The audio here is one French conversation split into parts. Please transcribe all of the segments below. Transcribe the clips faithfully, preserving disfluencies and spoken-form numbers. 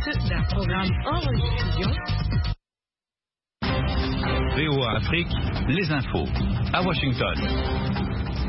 d'un programme hors diffusion. V O A Afrique, les infos, à Washington.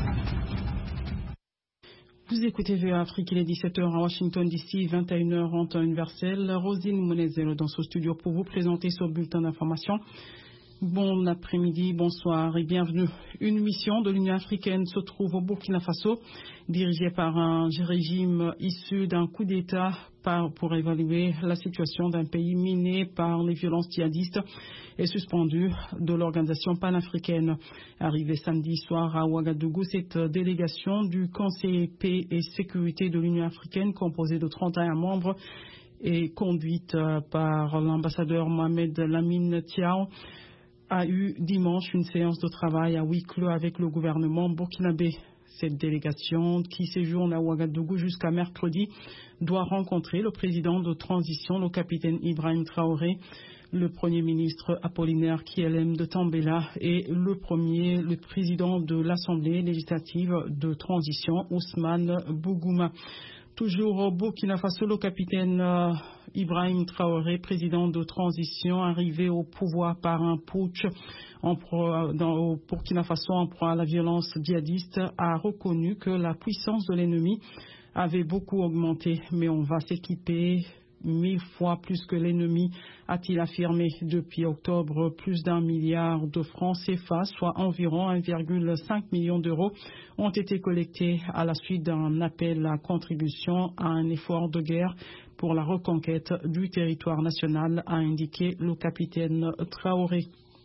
Vous écoutez V O A Afrique, il est dix-sept heures à Washington D C, vingt et une heures en temps universel. Rosine Mounezelo dans ce studio pour vous présenter ce bulletin d'information. Bon après-midi, bonsoir et bienvenue. Une mission de l'Union africaine se trouve au Burkina Faso, dirigée par un régime issu d'un coup d'État pour évaluer la situation d'un pays miné par les violences djihadistes et suspendu de l'organisation panafricaine. Arrivée samedi soir à Ouagadougou, cette délégation du Conseil paix et sécurité de l'Union africaine, composée de trente et un membres, est conduite par l'ambassadeur Mohamed Lamine Thiaw, a eu dimanche une séance de travail à huis clos avec le gouvernement burkinabé. Cette délégation, qui séjourne à Ouagadougou jusqu'à mercredi, doit rencontrer le président de transition, le capitaine Ibrahim Traoré, le premier ministre Apollinaire Kielem de Tambela et le premier, le président de l'Assemblée législative de transition, Ousmane Bougouma. Toujours au Burkina Faso, le capitaine euh, Ibrahim Traoré, président de transition, arrivé au pouvoir par un putsch en pro, dans, au Burkina Faso en proie à la violence djihadiste, a reconnu que la puissance de l'ennemi avait beaucoup augmenté, mais on va s'équiper mille fois plus que l'ennemi, a-t-il affirmé. Depuis octobre, plus d'un milliard de francs C F A, soit environ un virgule cinq million d'euros, ont été collectés à la suite d'un appel à contribution à un effort de guerre pour la reconquête du territoire national, a indiqué le capitaine Traoré.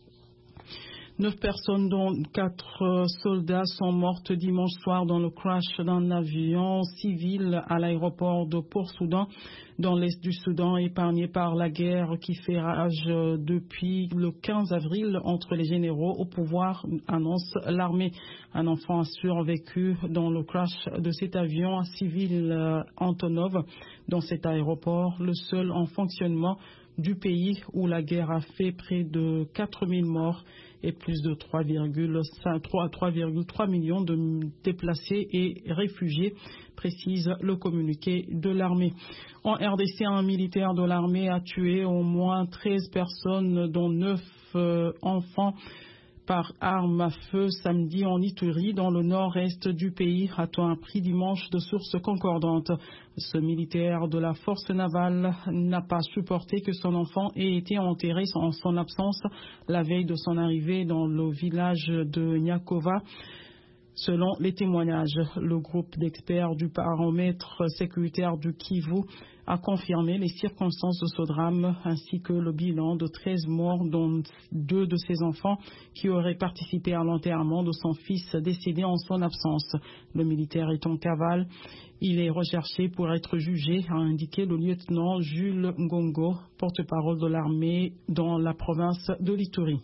Neuf personnes, dont quatre soldats, sont mortes dimanche soir dans le crash d'un avion civil à l'aéroport de Port-Soudan, dans l'est du Soudan, épargné par la guerre qui fait rage depuis le quinze avril entre les généraux au pouvoir, annonce l'armée. Un enfant a survécu dans le crash de cet avion civil Antonov dans cet aéroport, le seul en fonctionnement du pays où la guerre a fait près de quatre mille morts et plus de trois virgule trois millions de déplacés et réfugiés, précise le communiqué de l'armée. En R D C, un militaire de l'armée a tué au moins treize personnes, dont neuf euh, enfants, par arme à feu samedi en Ituri, dans le nord-est du pays, a-t-on appris dimanche de sources concordantes. Ce militaire de la force navale n'a pas supporté que son enfant ait été enterré en son absence la veille de son arrivée dans le village de Nyakova. Selon les témoignages, le groupe d'experts du paramètre sécuritaire du Kivu a confirmé les circonstances de ce drame ainsi que le bilan de treize morts, dont deux de ses enfants qui auraient participé à l'enterrement de son fils décédé en son absence. Le militaire est en cavale. Il est recherché pour être jugé, a indiqué le lieutenant Jules Ngongo, porte-parole de l'armée dans la province de l'Ituri.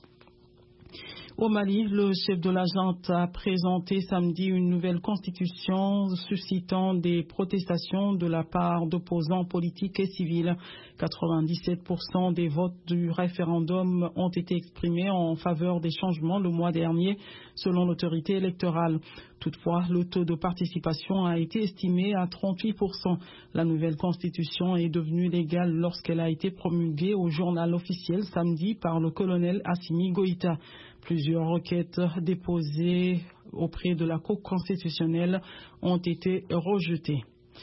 Au Mali, le chef de la junte a présenté samedi une nouvelle constitution suscitant des protestations de la part d'opposants politiques et civils. quatre-vingt-dix-sept pour cent des votes du référendum ont été exprimés en faveur des changements le mois dernier, selon l'autorité électorale. Toutefois, le taux de participation a été estimé à trente-huit pour cent. La nouvelle constitution est devenue légale lorsqu'elle a été promulguée au journal officiel samedi par le colonel Assimi Goïta. Plusieurs requêtes déposées auprès de la Cour constitutionnelle ont été rejetées.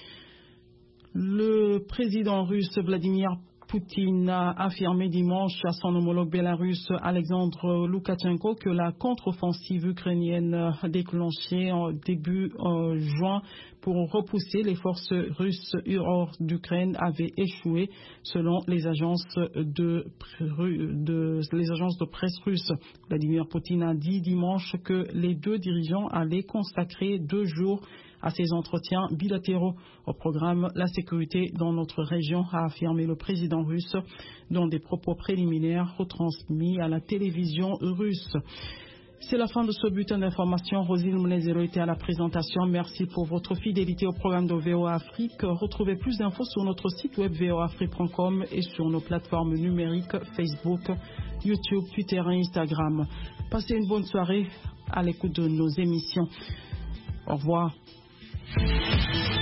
Le président russe Vladimir Poutine a affirmé dimanche à son homologue bélarusse Alexandre Loukachenko que la contre-offensive ukrainienne déclenchée en début euh, juin pour repousser les forces russes hors d'Ukraine avait échoué, selon les agences de, de, les agences de presse russes. Vladimir Poutine a dit dimanche que les deux dirigeants allaient consacrer deux jours à ces entretiens bilatéraux. Au programme la sécurité dans notre région, a affirmé le président russe dans des propos préliminaires retransmis à la télévision russe. C'est la fin de ce bulletin d'information. Rosine Mounezelo était à la présentation. Merci pour votre fidélité au programme de V O A Afrique. Retrouvez plus d'infos sur notre site web v o afrique point com et sur nos plateformes numériques Facebook, YouTube, Twitter et Instagram. Passez une bonne soirée à l'écoute de nos émissions. Au revoir. Thank you.